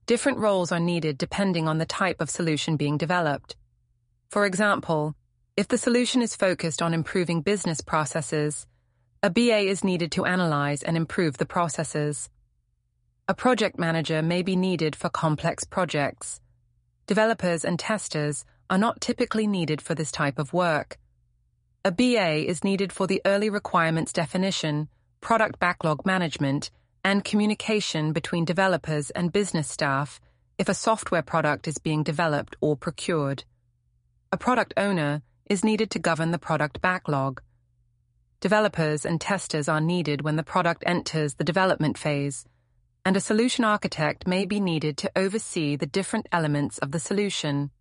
Different roles are needed depending on the type of solution being developed. For example, if the solution is focused on improving business processes, a BA is needed to analyze and improve the processes. A project manager may be needed for complex projects. Developers and testers are not typically needed for this type of work. A BA is needed for the early requirements definition, product backlog management, and communication between developers and business staff if a software product is being developed or procured. A product owner is needed to govern the product backlog. Developers and testers are needed when the product enters the development phase, and a solution architect may be needed to oversee the different elements of the solution.